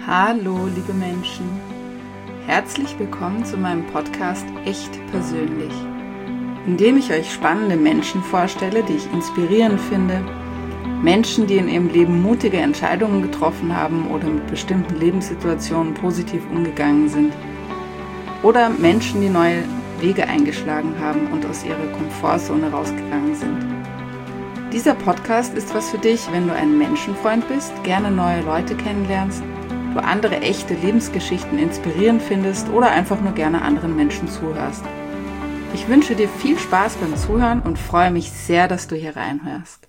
Hallo, liebe Menschen. Herzlich willkommen zu meinem Podcast Echt Persönlich, in dem ich euch spannende Menschen vorstelle, die ich inspirierend finde, Menschen, die in ihrem Leben mutige Entscheidungen getroffen haben oder mit bestimmten Lebenssituationen positiv umgegangen sind, oder Menschen, die neue Wege eingeschlagen haben und aus ihrer Komfortzone rausgegangen sind. Dieser Podcast ist was für dich, wenn du ein Menschenfreund bist, gerne neue Leute kennenlernst, du andere echte Lebensgeschichten inspirierend findest oder einfach nur gerne anderen Menschen zuhörst. Ich wünsche dir viel Spaß beim Zuhören und freue mich sehr, dass du hier reinhörst.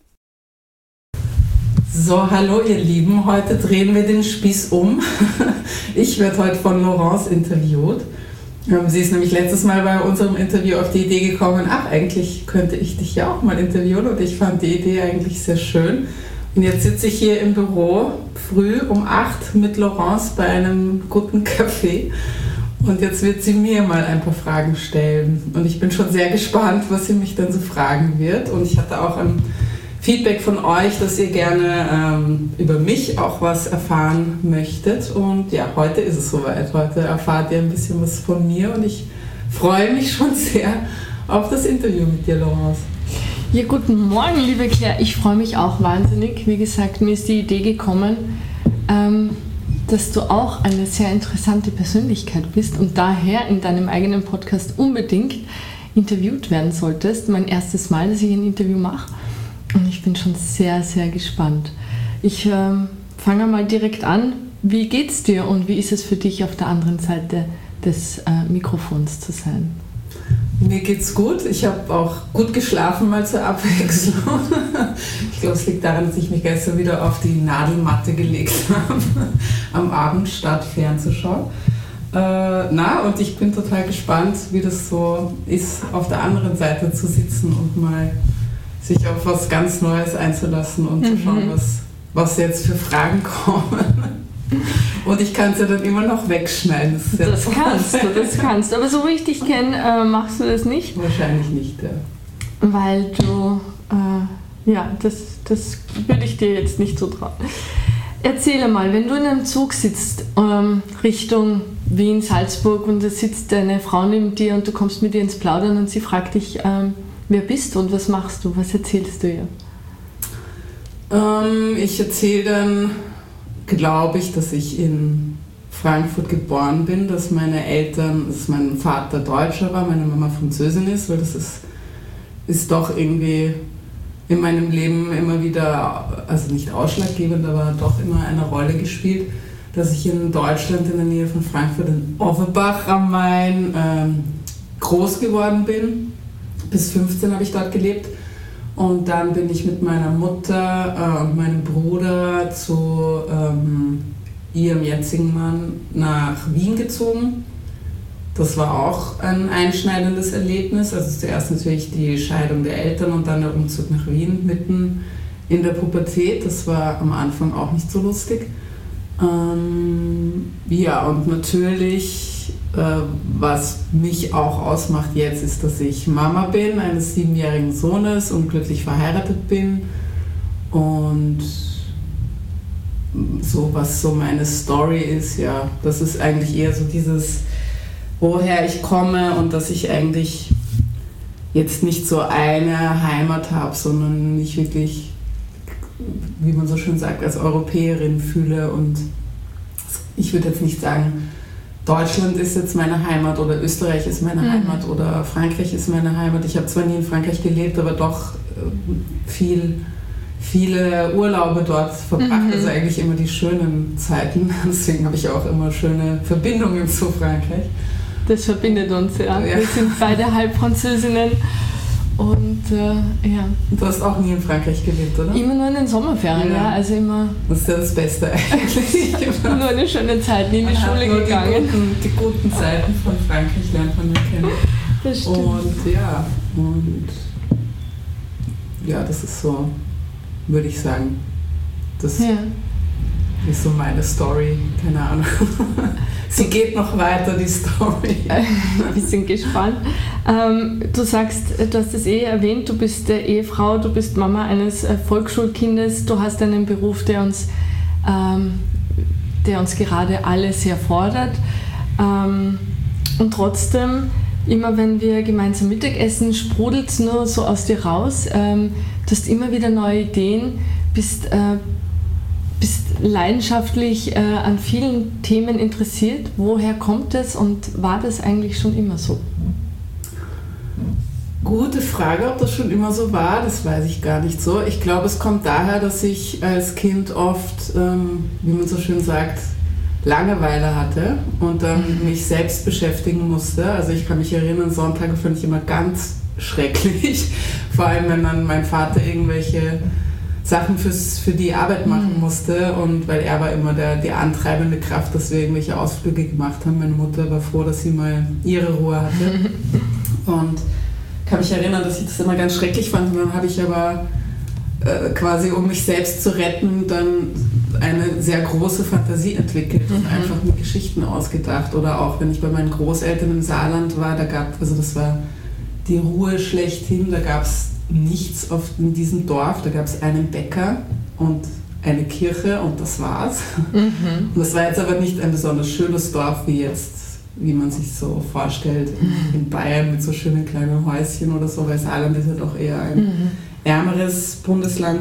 So, hallo ihr Lieben, heute drehen wir den Spieß um. Ich werde heute von Laurence interviewt. Sie ist nämlich letztes Mal bei unserem Interview auf die Idee gekommen, eigentlich könnte ich dich ja auch mal interviewen, und ich fand die Idee eigentlich sehr schön. Und jetzt sitze ich hier im Büro früh um 8 mit Laurence bei einem guten Kaffee, und jetzt wird sie mir mal ein paar Fragen stellen. Und ich bin schon sehr gespannt, was sie mich dann so fragen wird. Und ich hatte auch ein Feedback von euch, dass ihr gerne über mich auch was erfahren möchtet. Und ja, heute ist es soweit. Heute erfahrt ihr ein bisschen was von mir, und ich freue mich schon sehr auf das Interview mit dir, Laurence. Ja, guten Morgen, liebe Claire. Ich freue mich auch wahnsinnig. Wie gesagt, mir ist die Idee gekommen, dass du auch eine sehr interessante Persönlichkeit bist und daher in deinem eigenen Podcast unbedingt interviewt werden solltest. Mein erstes Mal, dass ich ein Interview mache. Und ich bin schon sehr, sehr gespannt. Ich fange mal direkt an. Wie geht's dir und wie ist es für dich, auf der anderen Seite des Mikrofons zu sein? Mir geht's gut. Ich habe auch gut geschlafen, mal zur Abwechslung. Ich glaube, es liegt daran, dass ich mich gestern wieder auf die Nadelmatte gelegt habe, am Abend statt fernzuschauen. Und ich bin total gespannt, wie das so ist, auf der anderen Seite zu sitzen und mal sich auf was ganz Neues einzulassen und zu schauen, was jetzt für Fragen kommen. Und ich kann es ja dann immer noch wegschneiden. Das kannst du. Aber so wie ich dich kenne, machst du das nicht? Wahrscheinlich nicht, ja. Weil du, das würde ich dir jetzt nicht so trauen. Erzähle mal, wenn du in einem Zug sitzt, Richtung Wien, Salzburg, und da sitzt deine Frau neben dir und du kommst mit ihr ins Plaudern und sie fragt dich, wer bist du und was machst du? Was erzählst du ihr? Ich erzähle dann, glaube ich, dass ich in Frankfurt geboren bin, dass meine Eltern, dass mein Vater Deutscher war, meine Mama Französin ist, weil das ist doch irgendwie in meinem Leben immer wieder, also nicht ausschlaggebend, aber doch immer eine Rolle gespielt, dass ich in Deutschland in der Nähe von Frankfurt in Offenbach am Main groß geworden bin. Bis 15 habe ich dort gelebt, und dann bin ich mit meiner Mutter und meinem Bruder zu ihrem jetzigen Mann nach Wien gezogen. Das war auch ein einschneidendes Erlebnis. Also zuerst natürlich die Scheidung der Eltern und dann der Umzug nach Wien mitten in der Pubertät. Das war am Anfang auch nicht so lustig. Und natürlich, was mich auch ausmacht jetzt, ist, dass ich Mama bin, eines 7-jährigen Sohnes, und glücklich verheiratet bin. Und so, was so meine Story ist, ja, das ist eigentlich eher so dieses, woher ich komme, und dass ich eigentlich jetzt nicht so eine Heimat habe, sondern mich wirklich, wie man so schön sagt, als Europäerin fühle. Und ich würde jetzt nicht sagen, Deutschland ist jetzt meine Heimat oder Österreich ist meine Heimat oder Frankreich ist meine Heimat. Ich habe zwar nie in Frankreich gelebt, aber doch viele Urlaube dort verbracht, also eigentlich immer die schönen Zeiten. Deswegen habe ich auch immer schöne Verbindungen zu Frankreich. Das verbindet uns, ja. Wir sind beide Halbfranzösinnen. Und Du hast auch nie in Frankreich gelebt, oder? Immer nur in den Sommerferien, ja. Also immer. Das ist ja das Beste eigentlich. Nur eine schöne Zeit, nie in die Schule gegangen. Die guten Seiten von Frankreich lernt man ja kennen. Das stimmt. Und das ist so, würde ich sagen. Das ist so meine Story, keine Ahnung. Sie geht noch weiter, die Story. Wir sind gespannt. Du sagst, du hast es erwähnt, du bist Ehefrau, du bist Mama eines Volksschulkindes, du hast einen Beruf, der der uns gerade alle sehr fordert. Und trotzdem, immer wenn wir gemeinsam Mittagessen, sprudelt es nur so aus dir raus. Du hast immer wieder neue Ideen, bist leidenschaftlich an vielen Themen interessiert. Woher kommt es und war das eigentlich schon immer so? Gute Frage, ob das schon immer so war, das weiß ich gar nicht so. Ich glaube, es kommt daher, dass ich als Kind oft, wie man so schön sagt, Langeweile hatte und dann mich selbst beschäftigen musste. Also ich kann mich erinnern, Sonntage fand ich immer ganz schrecklich, vor allem wenn dann mein Vater irgendwelche Sachen für die Arbeit machen musste und weil er war immer die antreibende Kraft, dass wir irgendwelche Ausflüge gemacht haben. Meine Mutter war froh, dass sie mal ihre Ruhe hatte und ich kann mich erinnern, dass ich das immer ganz schrecklich fand und dann habe ich aber quasi, um mich selbst zu retten, dann eine sehr große Fantasie entwickelt und einfach mir Geschichten ausgedacht. Oder auch, wenn ich bei meinen Großeltern im Saarland war, das war die Ruhe schlechthin, da gab es nichts in diesem Dorf, da gab es einen Bäcker und eine Kirche und das war's. Und das war jetzt aber nicht ein besonders schönes Dorf wie man sich so vorstellt in Bayern mit so schönen kleinen Häuschen oder so, weil Saarland ist ja doch eher ein ärmeres Bundesland.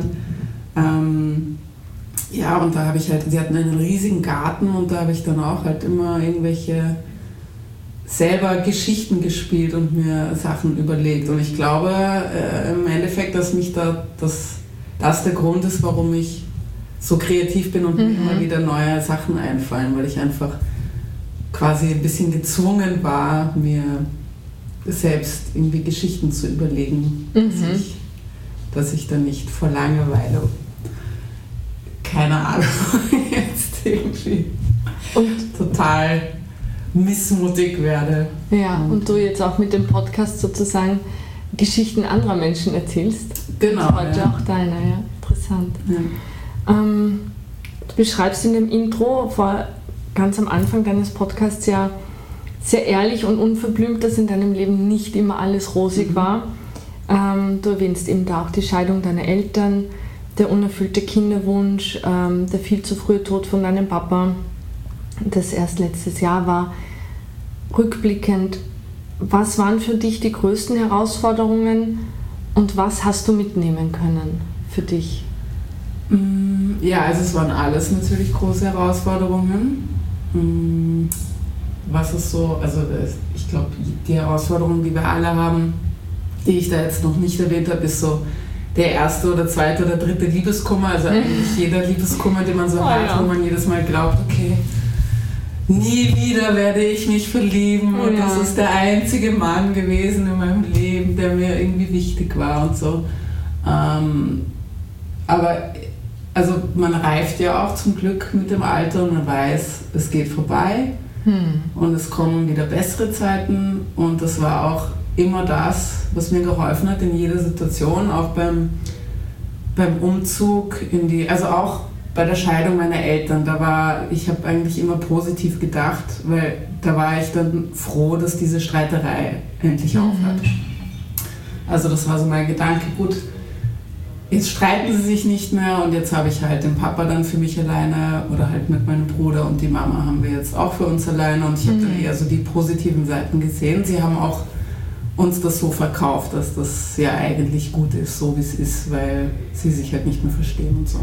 Ja, und da habe ich sie hatten einen riesigen Garten und da habe ich dann auch halt immer irgendwelche selber Geschichten gespielt und mir Sachen überlegt. Und ich glaube im Endeffekt, dass mich das der Grund ist, warum ich so kreativ bin und mir immer wieder neue Sachen einfallen, weil ich einfach quasi ein bisschen gezwungen war, mir selbst irgendwie Geschichten zu überlegen, dass ich dann nicht vor Langeweile, keine Ahnung, jetzt irgendwie total missmutig werde. Ja, und du jetzt auch mit dem Podcast sozusagen Geschichten anderer Menschen erzählst. Genau. Und heute auch deine, ja. Interessant. Ja. Du beschreibst in dem Intro ganz am Anfang deines Podcasts ja sehr ehrlich und unverblümt, dass in deinem Leben nicht immer alles rosig war. Du erwähnst eben da auch die Scheidung deiner Eltern, der unerfüllte Kinderwunsch, der viel zu frühe Tod von deinem Papa, das erst letztes Jahr war. Rückblickend, was waren für dich die größten Herausforderungen und was hast du mitnehmen können für dich? Ja, also es waren alles natürlich große Herausforderungen. Was ist so, also ich glaube, die Herausforderungen, die wir alle haben, die ich da jetzt noch nicht erwähnt habe, ist so der erste oder zweite oder dritte Liebeskummer, also eigentlich jeder Liebeskummer, den man so hat, wo man jedes Mal glaubt, okay, nie wieder werde ich mich verlieben und das ist der einzige Mann gewesen in meinem Leben, der mir irgendwie wichtig war und so. Aber also man reift ja auch zum Glück mit dem Alter und man weiß, es geht vorbei und es kommen wieder bessere Zeiten und das war auch immer das, was mir geholfen hat in jeder Situation, auch beim Umzug also auch bei der Scheidung meiner Eltern, ich habe eigentlich immer positiv gedacht, weil da war ich dann froh, dass diese Streiterei endlich aufhört. Also das war so mein Gedanke, gut, jetzt streiten sie sich nicht mehr und jetzt habe ich halt den Papa dann für mich alleine oder halt mit meinem Bruder und die Mama haben wir jetzt auch für uns alleine und ich habe dann eher so die positiven Seiten gesehen. Sie haben auch uns das so verkauft, dass das ja eigentlich gut ist, so wie es ist, weil sie sich halt nicht mehr verstehen und so.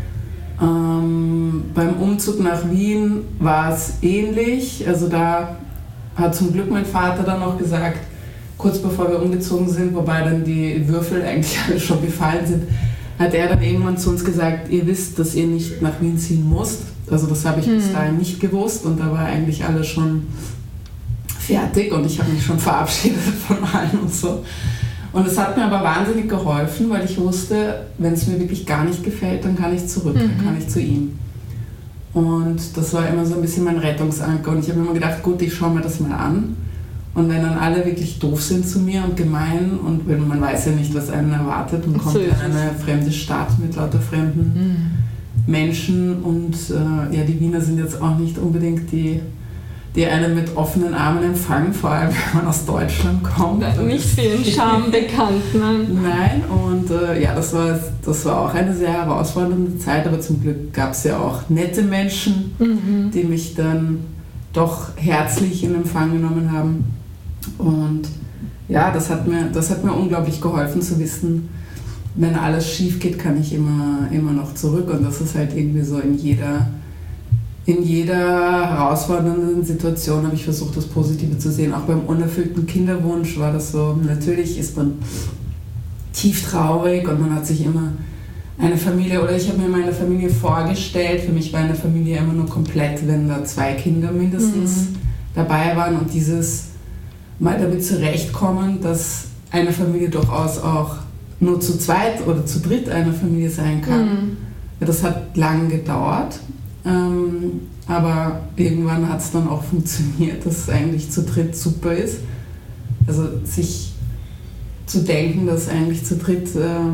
Beim Umzug nach Wien war es ähnlich, also da hat zum Glück mein Vater dann noch gesagt, kurz bevor wir umgezogen sind, wobei dann die Würfel eigentlich alle schon gefallen sind, hat er dann irgendwann zu uns gesagt, ihr wisst, dass ihr nicht nach Wien ziehen müsst. Also das habe ich bis dahin nicht gewusst und da war eigentlich alles schon fertig und ich habe mich schon verabschiedet von allen und so. Und es hat mir aber wahnsinnig geholfen, weil ich wusste, wenn es mir wirklich gar nicht gefällt, dann kann ich zurück, dann kann ich zu ihm. Und das war immer so ein bisschen mein Rettungsanker und ich habe mir immer gedacht, gut, ich schaue mir das mal an. Und wenn dann alle wirklich doof sind zu mir und gemein und wenn man weiß ja nicht, was einen erwartet und kommt in eine fremde Stadt mit lauter fremden Menschen und die Wiener sind jetzt auch nicht unbedingt die die einen mit offenen Armen empfangen, vor allem wenn man aus Deutschland kommt. Nicht vielen Charme bekannt, nein. Nein, und das war auch eine sehr herausfordernde Zeit, aber zum Glück gab es ja auch nette Menschen, die mich dann doch herzlich in Empfang genommen haben. Und ja, das hat mir unglaublich geholfen zu wissen, wenn alles schief geht, kann ich immer noch zurück. Und das ist halt irgendwie so in jeder herausfordernden Situation habe ich versucht, das Positive zu sehen. Auch beim unerfüllten Kinderwunsch war das so. Natürlich ist man tief traurig und man hat sich immer eine Familie, oder ich habe mir meine Familie vorgestellt. Für mich war eine Familie immer nur komplett, wenn da 2 Kinder mindestens dabei waren. Und dieses mal damit zurechtkommen, dass eine Familie durchaus auch nur zu zweit oder zu dritt eine Familie sein kann. Ja, das hat lang gedauert. Aber irgendwann hat es dann auch funktioniert, dass es eigentlich zu dritt super ist. Also sich zu denken, dass eigentlich zu dritt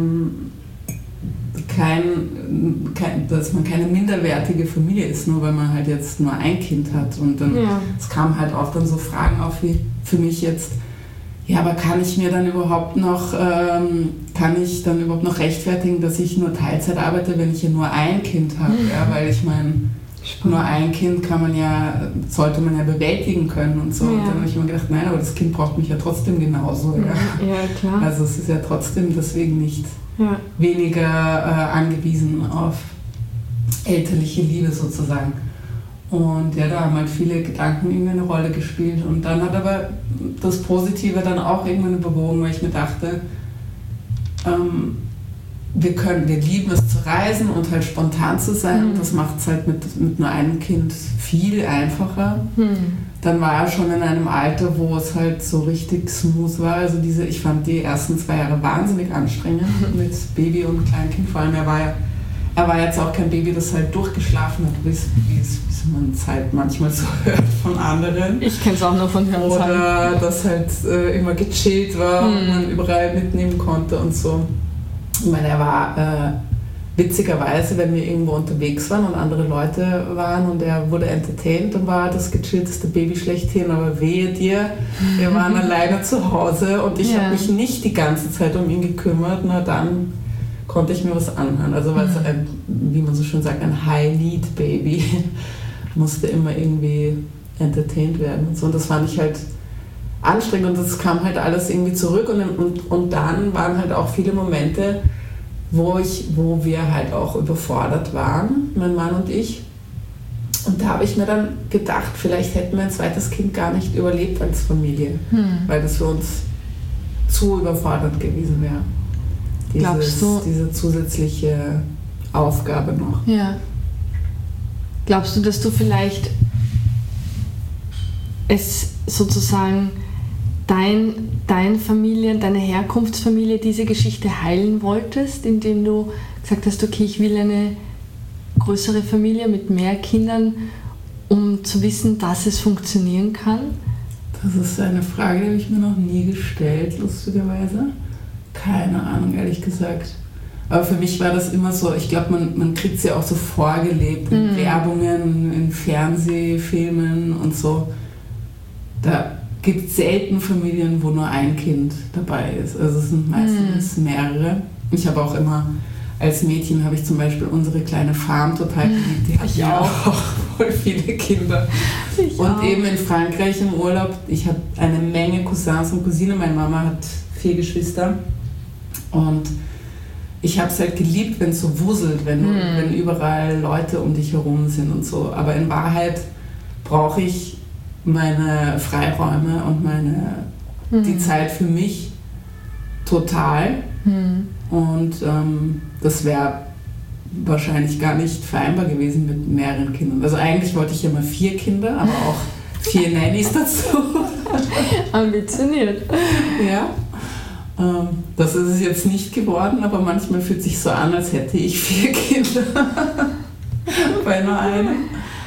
dass man keine minderwertige Familie ist, nur weil man halt jetzt nur ein Kind hat. Und dann es kamen halt auch dann so Fragen auf wie für mich jetzt, ja, aber kann ich dann überhaupt noch rechtfertigen, dass ich nur Teilzeit arbeite, wenn ich ja nur ein Kind habe? Ja, weil ich meine, nur ein Kind sollte man ja bewältigen können und so. Ja. Und dann habe ich mir gedacht, nein, aber das Kind braucht mich ja trotzdem genauso. Ja, ja klar. Also es ist ja trotzdem deswegen nicht weniger angewiesen auf elterliche Liebe sozusagen. Und ja, da haben halt viele Gedanken irgendwie eine Rolle gespielt. Und dann hat aber das Positive dann auch irgendwann überwogen, weil ich mir dachte, wir lieben es zu reisen und halt spontan zu sein. Und das macht es halt mit nur einem Kind viel einfacher. Dann war er schon in einem Alter, wo es halt so richtig smooth war. Also ich fand die ersten 2 Jahre wahnsinnig anstrengend mit Baby und Kleinkind. Vor allem, er war jetzt auch kein Baby, das halt durchgeschlafen hat, wie es man es halt manchmal so hört von anderen. Ich kenne es auch nur von Hören. Oder das halt immer gechillt war und man überall mitnehmen konnte und so. Ich meine, er war witzigerweise, wenn wir irgendwo unterwegs waren und andere Leute waren und er wurde entertained, dann war er das gechillteste Baby schlechthin, aber wehe dir, wir waren alleine zu Hause und ich habe mich nicht die ganze Zeit um ihn gekümmert, na dann konnte ich mir was anhören. Also weil es wie man so schön sagt, ein High-Need-Baby musste immer irgendwie entertained werden und so. Und das fand ich halt anstrengend und das kam halt alles irgendwie zurück und dann waren halt auch viele Momente, wo wir halt auch überfordert waren, mein Mann und ich. Und da habe ich mir dann gedacht, vielleicht hätten wir ein zweites Kind gar nicht überlebt als Familie, weil das für uns zu überfordernd gewesen wäre. Diese zusätzliche Aufgabe noch. Ja. Glaubst du, dass du vielleicht es sozusagen deine Familie, deine Herkunftsfamilie, diese Geschichte heilen wolltest, indem du gesagt hast, okay, ich will eine größere Familie mit mehr Kindern, um zu wissen, dass es funktionieren kann? Das ist eine Frage, die habe ich mir noch nie gestellt, lustigerweise. Keine Ahnung, ehrlich gesagt. Aber für mich war das immer so, ich glaube, man kriegt es ja auch so vorgelebt, in Werbungen, in Fernsehfilmen und so. Da gibt es selten Familien, wo nur ein Kind dabei ist. Also es sind meistens mehrere. Ich habe auch immer, als Mädchen habe ich zum Beispiel unsere kleine Farm total geliebt. Die hat ja auch voll viele Kinder. Und eben in Frankreich im Urlaub, ich habe eine Menge Cousins und Cousinen. Meine Mama hat 4 Geschwister. Und ich habe es halt geliebt, wenn es so wuselt, wenn überall Leute um dich herum sind und so. Aber in Wahrheit brauche ich meine Freiräume und die Zeit für mich total. Und das wäre wahrscheinlich gar nicht vereinbar gewesen mit mehreren Kindern. Also eigentlich wollte ich ja mal 4 Kinder, aber auch 4 Nannies dazu. Ambitioniert. Ja. Das ist es jetzt nicht geworden, aber manchmal fühlt es sich so an, als hätte ich 4 Kinder bei nur einem.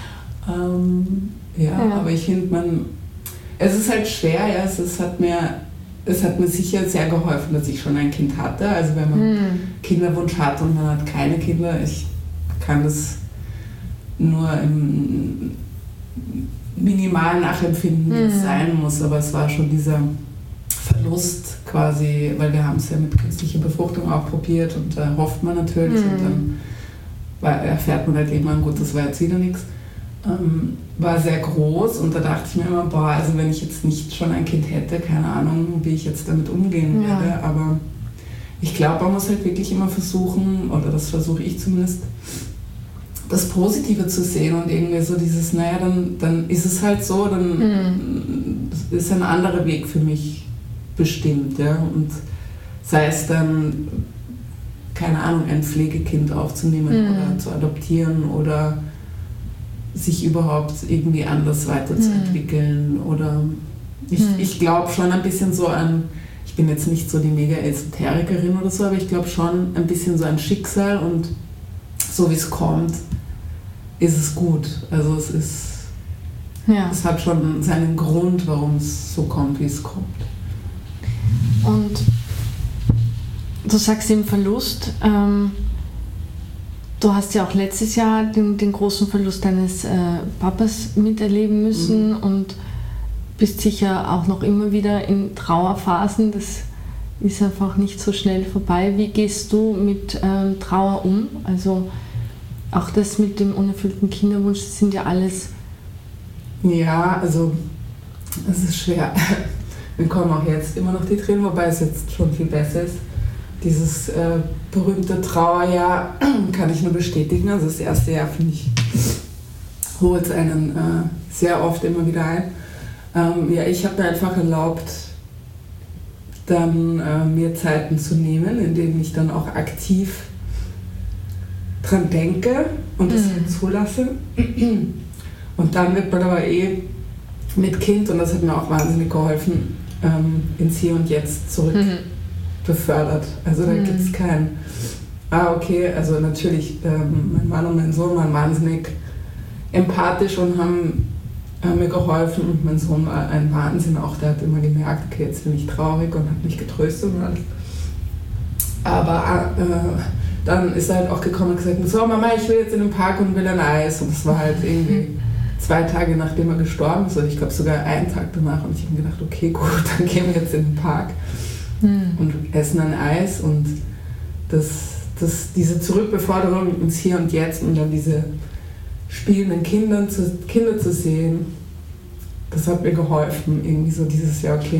Aber ich finde, es ist halt schwer, ja, es hat mir sicher sehr geholfen, dass ich schon ein Kind hatte. Also wenn man Kinderwunsch hat und man hat keine Kinder, ich kann das nur minimal nachempfinden, wie es sein muss, aber es war schon dieser Verlust quasi, weil wir haben es ja mit künstlicher Befruchtung auch probiert und da hofft man natürlich und dann erfährt man halt irgendwann, gut, das war jetzt wieder nichts. War sehr groß und da dachte ich mir immer, boah, also wenn ich jetzt nicht schon ein Kind hätte, keine Ahnung, wie ich jetzt damit umgehen werde, aber ich glaube, man muss halt wirklich immer versuchen, oder das versuche ich zumindest, das Positive zu sehen und irgendwie so dieses, naja, dann ist es halt so, dann ist ein anderer Weg für mich bestimmt, ja, und sei es dann, keine Ahnung, ein Pflegekind aufzunehmen oder zu adoptieren oder sich überhaupt irgendwie anders weiterzuentwickeln oder ich glaube schon ein bisschen so an, ich bin jetzt nicht so die mega Esoterikerin oder so, aber ich glaube schon ein bisschen so ein Schicksal und so wie es kommt, ist es gut. Also es hat schon seinen Grund, warum es so kommt, wie es kommt. Und du sagst im Verlust, du hast ja auch letztes Jahr den großen Verlust deines Papas miterleben müssen und bist sicher auch noch immer wieder in Trauerphasen. Das ist einfach nicht so schnell vorbei. Wie gehst du mit Trauer um? Also auch das mit dem unerfüllten Kinderwunsch, das sind ja alles... Ja, also es ist schwer. Mir kommen auch jetzt immer noch die Tränen, wobei es jetzt schon viel besser ist. Dieses berühmte Trauerjahr kann ich nur bestätigen. Also das erste Jahr, finde ich, holt es einen sehr oft immer wieder ein. Ich habe mir einfach erlaubt, dann mir Zeiten zu nehmen, in denen ich dann auch aktiv dran denke und es halt zulasse. Und dann wird man aber mit Kind, und das hat mir auch wahnsinnig geholfen, ins Hier und Jetzt zurück befördert. Also da gibt es kein, okay, also natürlich, mein Mann und mein Sohn waren wahnsinnig empathisch und haben mir geholfen und mein Sohn war ein Wahnsinn auch, der hat immer gemerkt, okay, jetzt bin ich traurig und hat mich getröstet und alles. Aber dann ist er halt auch gekommen und gesagt, so Mama, ich will jetzt in den Park und will ein Eis. Und das war halt irgendwie 2 Tage nachdem er gestorben ist, oder ich glaube sogar einen Tag danach. Und ich habe mir gedacht, okay, gut, dann gehen wir jetzt in den Park und essen ein Eis. Und diese Zurückbeforderung ins Hier und Jetzt und dann diese spielenden Kinder zu sehen, das hat mir geholfen, irgendwie so dieses Jahr, okay.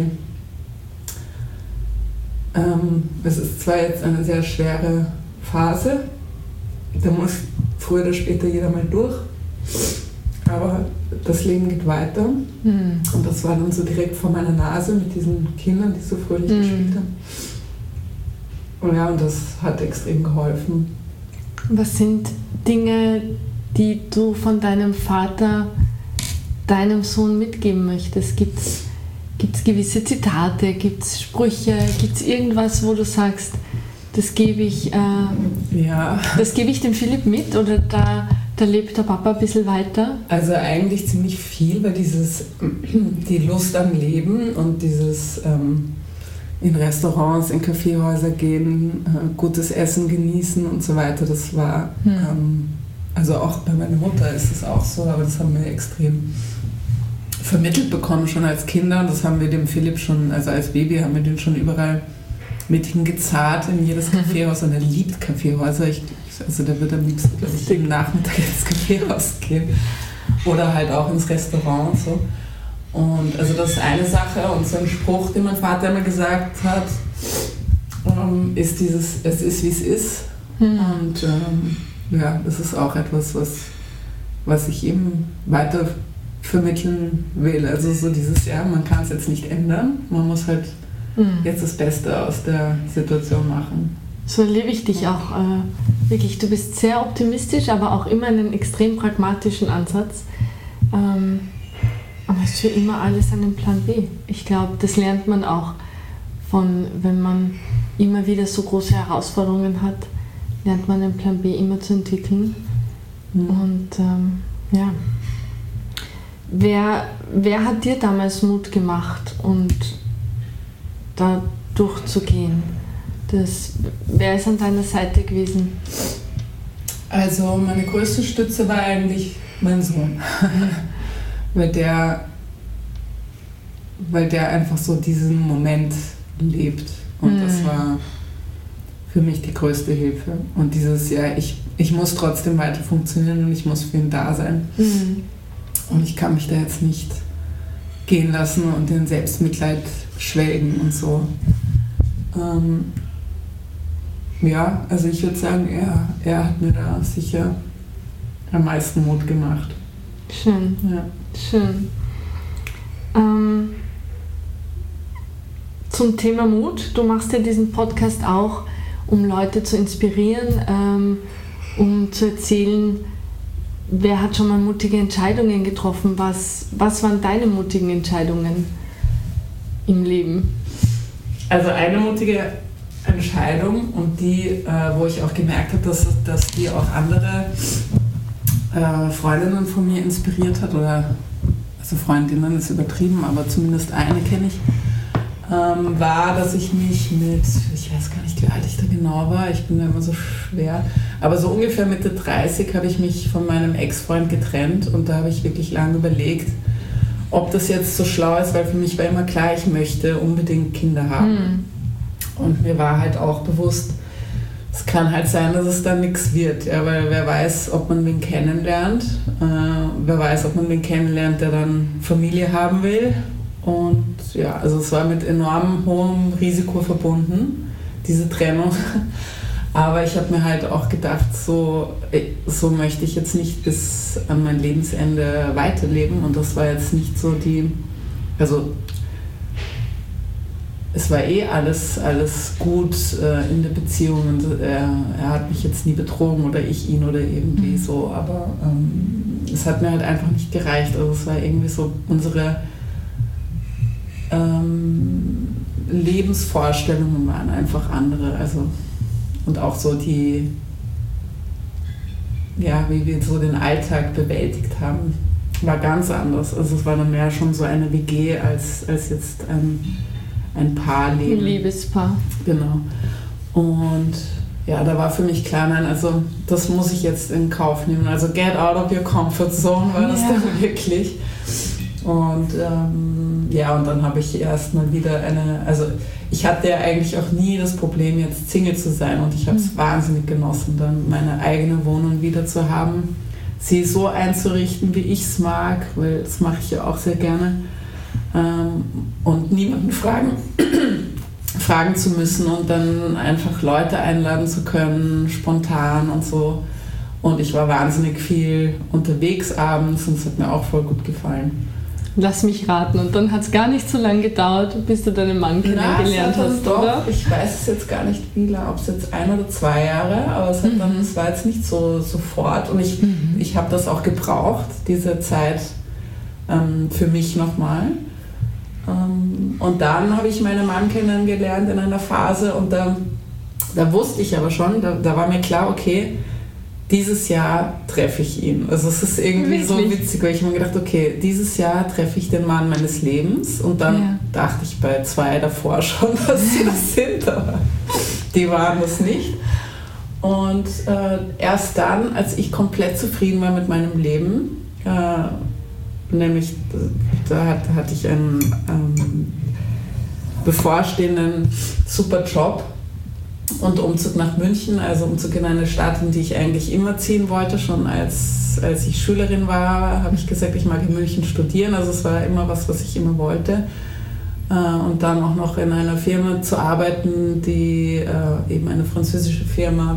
Es ist zwar jetzt eine sehr schwere Phase, da muss früher oder später jeder mal durch, aber das Leben geht weiter und das war dann so direkt vor meiner Nase mit diesen Kindern, die so fröhlich gespielt haben. Und ja, und das hat extrem geholfen. Was sind Dinge, die du von deinem Vater deinem Sohn mitgeben möchtest? Gibt es gewisse Zitate, gibt es Sprüche, gibt es irgendwas, wo du sagst, das gebe ich dem Philipp mit oder da lebt der Papa ein bisschen weiter? Also eigentlich ziemlich viel, weil die Lust am Leben und dieses in Restaurants, in Kaffeehäuser gehen, gutes Essen genießen und so weiter, das war, also auch bei meiner Mutter ist es auch so, aber das haben wir extrem vermittelt bekommen, schon als Kinder. Und das haben wir dem Philipp schon, also als Baby haben wir den schon überall mit hingezahlt in jedes Kaffeehaus. Und er liebt Kaffeehäuser. Also der wird am liebsten, glaube ich, am Nachmittag ins Kaffeehaus gehen. Oder halt auch ins Restaurant. So. Und also das ist eine Sache. Und so ein Spruch, den mein Vater immer gesagt hat, ist dieses, es ist wie es ist. Und das ist auch etwas, was ich ihm weiter vermitteln will. Also so dieses, man kann es jetzt nicht ändern, man muss halt jetzt das Beste aus der Situation machen. So erlebe ich dich auch wirklich. Du bist sehr optimistisch, aber auch immer einen extrem pragmatischen Ansatz. Aber es ist für immer alles einen Plan B. Ich glaube, das lernt man auch wenn man immer wieder so große Herausforderungen hat, lernt man einen Plan B immer zu entwickeln. Und Wer hat dir damals Mut gemacht und da durchzugehen? Wer ist an deiner Seite gewesen? Also meine größte Stütze war eigentlich mein Sohn. weil der einfach so diesen Moment lebt. Und das war für mich die größte Hilfe. Und dieses Jahr, ich muss trotzdem weiter funktionieren und ich muss für ihn da sein. Und ich kann mich da jetzt nicht gehen lassen und in Selbstmitleid schwelgen und so. Ja, also ich würde sagen, er hat mir da sicher am meisten Mut gemacht. Schön. Ja. Schön. Zum Thema Mut. Du machst ja diesen Podcast auch, um Leute zu inspirieren, um zu erzählen, wer hat schon mal mutige Entscheidungen getroffen? Was waren deine mutigen Entscheidungen im Leben? Also eine mutige Entscheidung und die, wo ich auch gemerkt habe, dass die auch andere Freundinnen von mir inspiriert hat, also Freundinnen ist übertrieben, aber zumindest eine kenne ich, war, dass ich mich ich weiß gar nicht, wie alt ich da genau war, ich bin da immer so schwer, aber so ungefähr Mitte 30 habe ich mich von meinem Ex-Freund getrennt und da habe ich wirklich lange überlegt, ob das jetzt so schlau ist, weil für mich war immer klar, ich möchte unbedingt Kinder haben. Und mir war halt auch bewusst, es kann halt sein, dass es dann nichts wird, ja, weil wer weiß, ob man wen kennenlernt, wer weiß, ob man wen kennenlernt, der dann Familie haben will. Und ja, also es war mit enorm hohem Risiko verbunden, diese Trennung. Aber ich habe mir halt auch gedacht, so möchte ich jetzt nicht bis an mein Lebensende weiterleben. Und das war jetzt nicht so es war alles gut in der Beziehung und er hat mich jetzt nie betrogen oder ich ihn oder irgendwie so. Aber es hat mir halt einfach nicht gereicht. Also es war irgendwie so unsere Lebensvorstellungen waren einfach andere, also und auch so wie wir so den Alltag bewältigt haben, war ganz anders. Also es war dann mehr schon so eine WG als jetzt ein Paarleben. Ein Liebespaar. Genau. Und ja, da war für mich klar, nein, also das muss ich jetzt in Kauf nehmen. Also get out of your comfort zone war das dann wirklich. Und und dann habe ich erstmal wieder ich hatte ja eigentlich auch nie das Problem, jetzt Single zu sein und ich habe es wahnsinnig genossen, dann meine eigene Wohnung wieder zu haben, sie so einzurichten, wie ich es mag, weil das mache ich ja auch sehr gerne, und niemanden fragen zu müssen und dann einfach Leute einladen zu können, spontan und so. Und ich war wahnsinnig viel unterwegs abends und es hat mir auch voll gut gefallen. Lass mich raten. Und dann hat es gar nicht so lange gedauert, bis du deinen Mann kennengelernt hast, doch, oder? Ich weiß es jetzt gar nicht, ob es jetzt 1 oder 2 Jahre, aber es war jetzt nicht so sofort. Und ich habe das auch gebraucht, diese Zeit für mich nochmal. Und dann habe ich meinen Mann kennengelernt in einer Phase und da wusste ich aber schon, da war mir klar, okay, dieses Jahr treffe ich ihn. Also es ist irgendwie so witzig, weil ich mir gedacht, okay, dieses Jahr treffe ich den Mann meines Lebens und dann dachte ich bei 2 davor schon, dass sie das sind, aber die waren das nicht. Und erst dann, als ich komplett zufrieden war mit meinem Leben, nämlich da hatte ich einen bevorstehenden super Job und Umzug nach München, also Umzug in eine Stadt, in die ich eigentlich immer ziehen wollte. Schon als ich Schülerin war, habe ich gesagt, ich mag in München studieren. Also es war immer was ich immer wollte. Und dann auch noch in einer Firma zu arbeiten, die eben eine französische Firma,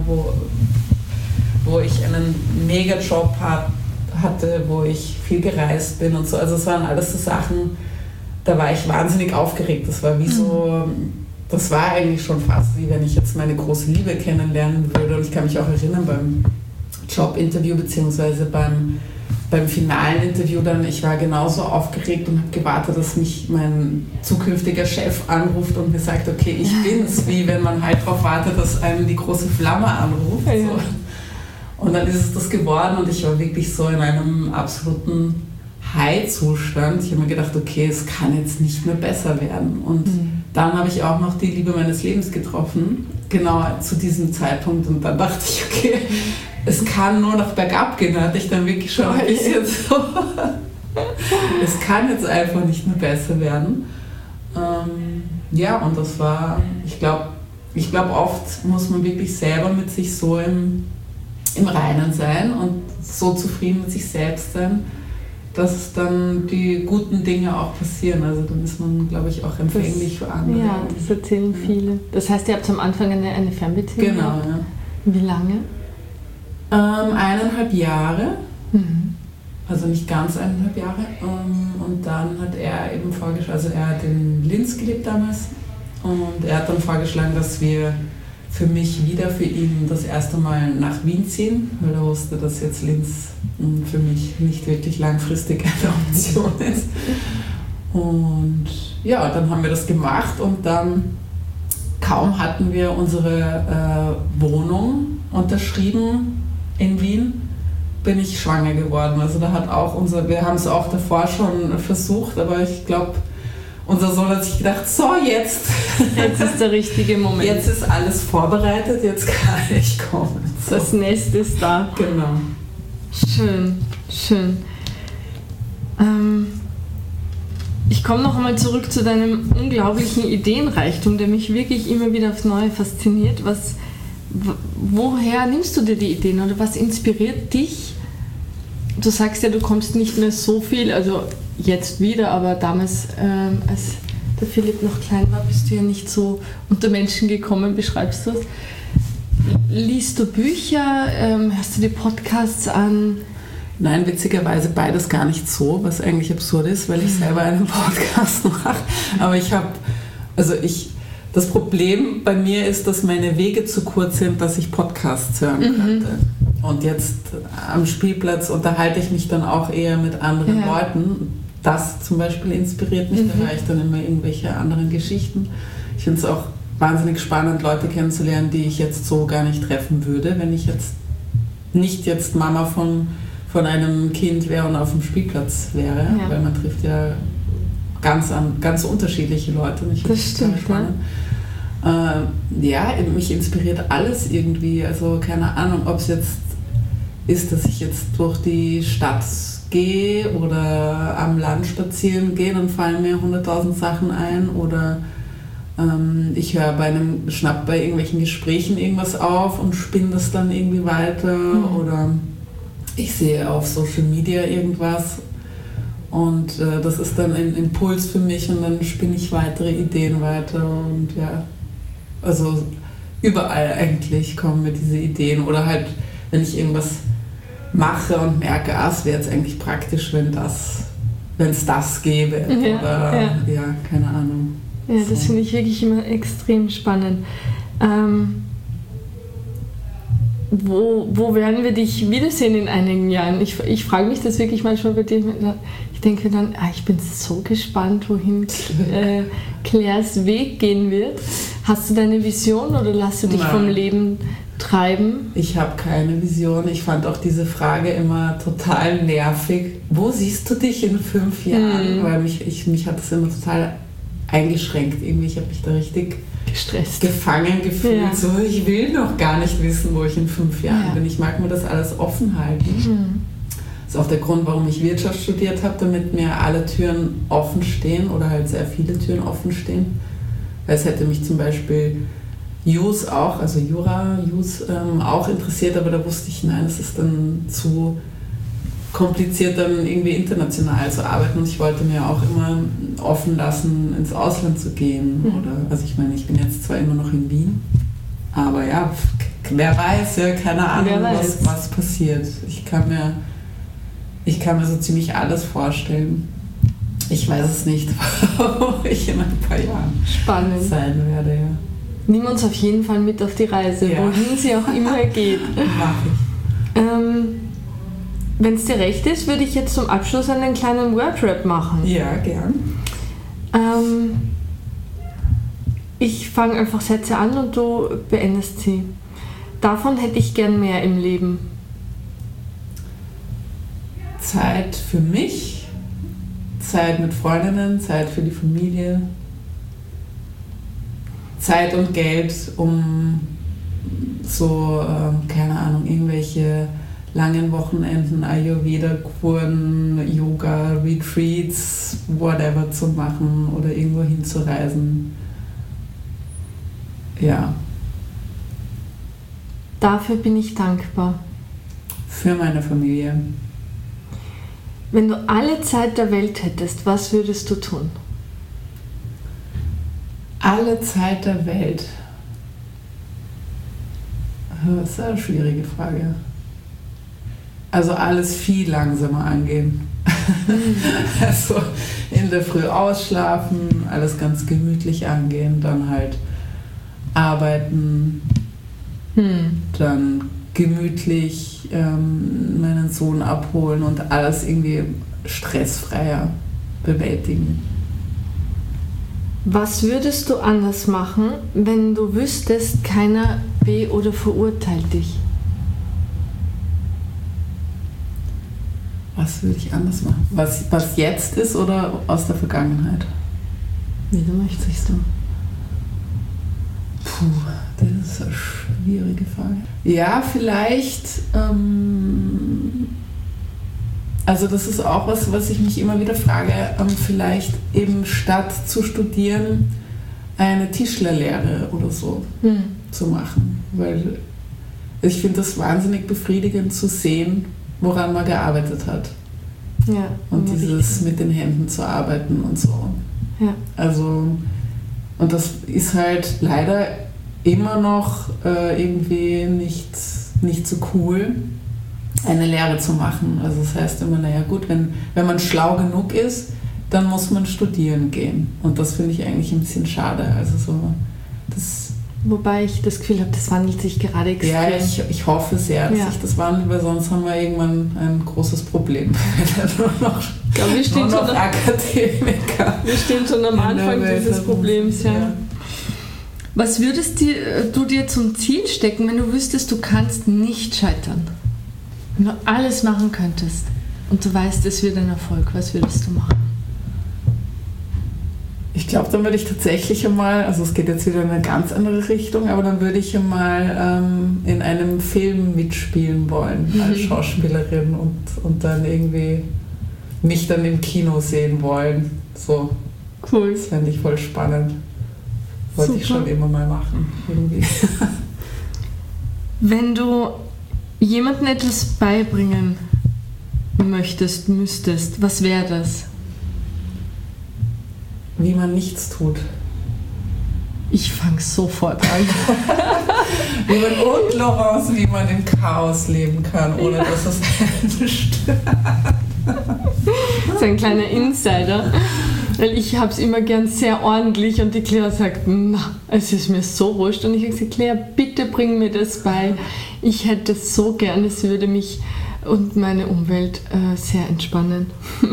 wo ich einen Mega-Job hatte, wo ich viel gereist bin und so. Also es waren alles so Sachen, da war ich wahnsinnig aufgeregt. Das war wie so... Das war eigentlich schon fast wie wenn ich jetzt meine große Liebe kennenlernen würde. Und ich kann mich auch erinnern beim Jobinterview beziehungsweise beim finalen Interview dann, ich war genauso aufgeregt und habe gewartet, dass mich mein zukünftiger Chef anruft und mir sagt, okay, ich bin's, wie wenn man halt darauf wartet, dass einem die große Flamme anruft. Ja. So. Und dann ist es das geworden und ich war wirklich so in einem absoluten High-Zustand. Ich habe mir gedacht, okay, es kann jetzt nicht mehr besser werden. Und dann habe ich auch noch die Liebe meines Lebens getroffen, genau zu diesem Zeitpunkt. Und dann dachte ich, okay, es kann nur noch bergab gehen. Da hatte ich dann wirklich schon ein bisschen so Es kann jetzt einfach nicht mehr besser werden. Ja, und das war, ich glaube, oft muss man wirklich selber mit sich so im Reinen sein und so zufrieden mit sich selbst sein, dass dann die guten Dinge auch passieren. Also dann ist man, glaube ich, auch empfänglich für andere. Ja, das erzählen viele. Das heißt, ihr habt am Anfang eine Fernbeziehung gehabt? Genau, ja. Wie lange? 1,5 Jahre. Also nicht ganz 1,5 Jahre. Und dann hat er eben vorgeschlagen, also er hat in Linz gelebt damals, und er hat dann vorgeschlagen, dass wir für mich wieder für ihn das erste Mal nach Wien ziehen, weil er wusste, dass jetzt Linz für mich nicht wirklich langfristig eine Option ist. Und ja, dann haben wir das gemacht, und dann kaum hatten wir unsere Wohnung unterschrieben in Wien, bin ich schwanger geworden. Also da hat auch wir haben es auch davor schon versucht, aber ich glaube, unser Sohn hat sich gedacht, so jetzt. Jetzt ist der richtige Moment. Jetzt ist alles vorbereitet, jetzt kann ich kommen. So. Das Nest ist da. Genau. Schön, schön. Ich komme noch einmal zurück zu deinem unglaublichen Ideenreichtum, der mich wirklich immer wieder aufs Neue fasziniert. Woher nimmst du dir die Ideen oder was inspiriert dich? Du sagst ja, du kommst nicht mehr so viel, also jetzt wieder, aber damals, als der Philipp noch klein war, bist du ja nicht so unter Menschen gekommen, beschreibst du es. Liest du Bücher, hörst du die Podcasts an? Nein, witzigerweise beides gar nicht so, was eigentlich absurd ist, weil ich selber einen Podcast mache. Aber das Problem bei mir ist, dass meine Wege zu kurz sind, dass ich Podcasts hören könnte. Und jetzt am Spielplatz unterhalte ich mich dann auch eher mit anderen Leuten. Das zum Beispiel inspiriert mich, da höre ich dann immer irgendwelche anderen Geschichten. Ich finde es auch wahnsinnig spannend, Leute kennenzulernen, die ich jetzt so gar nicht treffen würde, wenn ich jetzt nicht Mama von einem Kind wäre und auf dem Spielplatz wäre, weil man trifft ja ganz unterschiedliche Leute. Und ich das stimmt, spannend. Mich inspiriert alles irgendwie, also keine Ahnung, ob es jetzt ist, dass ich jetzt durch die Stadt gehe oder am Land spazieren gehe, dann fallen mir 100.000 Sachen ein, oder ich höre schnapp bei irgendwelchen Gesprächen irgendwas auf und spinne das dann irgendwie weiter, oder ich sehe auf Social Media irgendwas und das ist dann ein Impuls für mich, und dann spinne ich weitere Ideen weiter, und ja, also überall eigentlich kommen mir diese Ideen, oder halt, wenn ich irgendwas mache und merke, es wäre jetzt eigentlich praktisch, wenn es das gäbe, oder keine Ahnung. Ja, das finde ich wirklich immer extrem spannend. Wo werden wir dich wiedersehen in einigen Jahren? Ich frage mich das wirklich manchmal bei dir. Ich denke dann, ich bin so gespannt, wohin Claires Weg gehen wird. Hast du deine Vision oder lässt du dich vom Leben treiben? Ich habe keine Vision. Ich fand auch diese Frage immer total nervig. Wo siehst du dich in 5 Jahren? Weil mich hat das immer total eingeschränkt. Irgendwie, ich habe mich da richtig gestresst, gefangen gefühlt. Ja. So, ich will noch gar nicht wissen, wo ich in 5 Jahren bin. Ich mag mir das alles offen halten. Das ist auch der Grund, warum ich Wirtschaft studiert habe, damit mir alle Türen offen stehen, oder halt sehr viele Türen offen stehen. Weil es hätte mich zum Beispiel Jus auch auch interessiert, aber da wusste ich, nein, es ist dann zu kompliziert, dann irgendwie international zu arbeiten, und ich wollte mir auch immer offen lassen, ins Ausland zu gehen. Also ich meine, ich bin jetzt zwar immer noch in Wien, aber ja, wer weiß, keine Ahnung, was passiert. Ich kann mir so ziemlich alles vorstellen. Ich weiß es nicht, wo ich in ein paar Jahren sein werde. Ja. Nimm uns auf jeden Fall mit auf die Reise, wohin sie auch immer geht. Mach ich. Wenn es dir recht ist, würde ich jetzt zum Abschluss einen kleinen Wordrap machen. Ja, gern. Ich fange einfach Sätze an und du beendest sie. Davon hätte ich gern mehr im Leben. Zeit für mich, Zeit mit Freundinnen, Zeit für die Familie, Zeit und Geld, um so, keine Ahnung, irgendwelche langen Wochenenden Ayurveda-Kuren, Yoga, Retreats, whatever zu machen oder irgendwo hinzureisen. Ja. Dafür bin ich dankbar. Für meine Familie. Wenn du alle Zeit der Welt hättest, was würdest du tun? Alle Zeit der Welt. Das ist eine schwierige Frage. Also alles viel langsamer angehen. Also in der Früh ausschlafen, alles ganz gemütlich angehen, dann halt arbeiten, dann gemütlich meinen Sohn abholen und alles irgendwie stressfreier bewältigen. Was würdest du anders machen, wenn du wüsstest, keiner be- oder verurteilt dich? Was würde ich anders machen? Was jetzt ist oder aus der Vergangenheit? Wie du möchtest. Puh, das ist eine schwierige Frage. Ja, vielleicht, also das ist auch was ich mich immer wieder frage, vielleicht eben statt zu studieren eine Tischlerlehre oder so zu machen. Weil ich finde das wahnsinnig befriedigend zu sehen, woran man gearbeitet hat. Ja, und dieses mit den Händen zu arbeiten und so. Ja. Also, und das ist halt leider immer noch irgendwie nicht so cool, eine Lehre zu machen. Also das heißt immer, naja gut, wenn man schlau genug ist, dann muss man studieren gehen. Und das finde ich eigentlich ein bisschen schade. Also so, das... Wobei ich das Gefühl habe, das wandelt sich gerade extrem. Ja, ich hoffe sehr, dass sich das wandelt, weil sonst haben wir irgendwann ein großes Problem. Wir stehen schon am Anfang dieses Problems. Ja. Was würdest du dir zum Ziel stecken, wenn du wüsstest, du kannst nicht scheitern? Wenn du alles machen könntest und du weißt, es wird ein Erfolg, was würdest du machen? Ich glaube, dann würde ich tatsächlich einmal, also es geht jetzt wieder in eine ganz andere Richtung, aber dann würde ich einmal in einem Film mitspielen wollen als Schauspielerin und dann irgendwie mich dann im Kino sehen wollen. So. Cool. Das fände ich voll spannend. Wollte ich schon immer mal machen. Irgendwie. Wenn du jemandem etwas beibringen müsstest, was wäre das? Wie man nichts tut. Ich fange sofort an. Und Laurence, wie man im Chaos leben kann, ohne dass es einen stört. Das ist ein kleiner Insider, weil ich habe es immer gern sehr ordentlich und die Claire sagt, na, es ist mir so wurscht. Und ich habe gesagt, Claire, bitte bring mir das bei. Ich hätte es so gern, es würde mich und meine Umwelt sehr entspannen.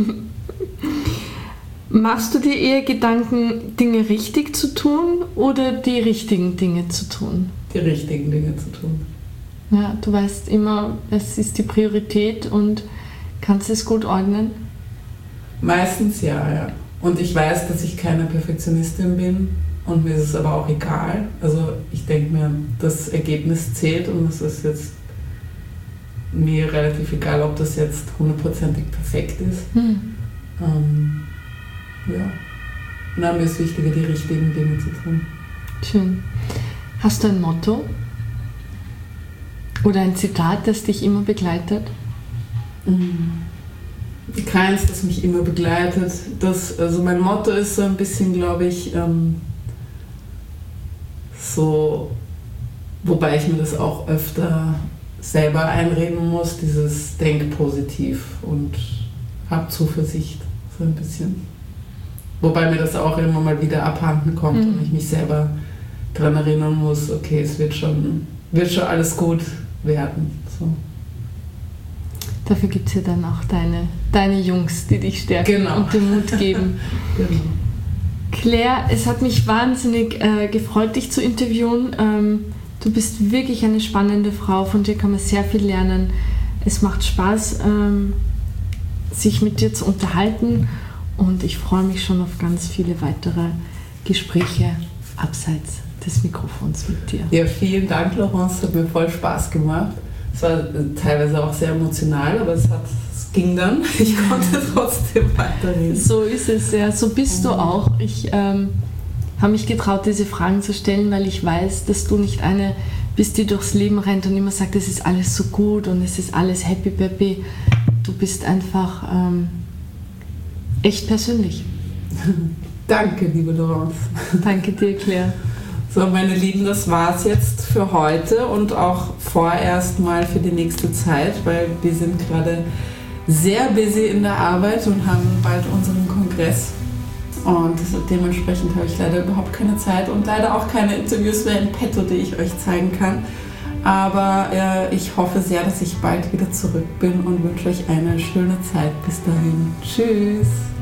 Machst du dir eher Gedanken, Dinge richtig zu tun oder die richtigen Dinge zu tun? Die richtigen Dinge zu tun. Ja, du weißt immer, es ist die Priorität und kannst es gut ordnen? Meistens ja. Und ich weiß, dass ich keine Perfektionistin bin und mir ist es aber auch egal. Also ich denke mir, das Ergebnis zählt und es ist jetzt mir relativ egal, ob das jetzt 100%ig perfekt ist. Ja. Na, mir ist wichtiger, die richtigen Dinge zu tun. Schön. Hast du ein Motto? Oder ein Zitat, das dich immer begleitet? Keins, das mich immer begleitet. Also mein Motto ist so ein bisschen, glaube ich, so, wobei ich mir das auch öfter selber einreden muss, dieses Denk positiv und hab Zuversicht, so ein bisschen. Wobei mir das auch immer mal wieder abhanden kommt und ich mich selber daran erinnern muss, okay, es wird schon alles gut werden. So. Dafür gibt es ja dann auch deine Jungs, die dich stärken und den Mut geben. Genau. Claire, es hat mich wahnsinnig gefreut, dich zu interviewen. Du bist wirklich eine spannende Frau, von dir kann man sehr viel lernen. Es macht Spaß, sich mit dir zu unterhalten. Und ich freue mich schon auf ganz viele weitere Gespräche abseits des Mikrofons mit dir. Ja, vielen Dank, Laurence. Hat mir voll Spaß gemacht. Es war teilweise auch sehr emotional, aber es ging dann. Ich konnte trotzdem weiterreden. So ist es, ja. So bist du auch. Ich habe mich getraut, diese Fragen zu stellen, weil ich weiß, dass du nicht eine bist, die durchs Leben rennt und immer sagt, es ist alles so gut und es ist alles happy peppy. Du bist einfach echt persönlich. Danke, liebe Laurence. Danke dir, Claire. So, meine Lieben, das war's jetzt für heute und auch vorerst mal für die nächste Zeit, weil wir sind gerade sehr busy in der Arbeit und haben bald unseren Kongress. Und dementsprechend habe ich leider überhaupt keine Zeit und leider auch keine Interviews mehr in petto, die ich euch zeigen kann. Aber ich hoffe sehr, dass ich bald wieder zurück bin und wünsche euch eine schöne Zeit. Bis dahin. Tschüss.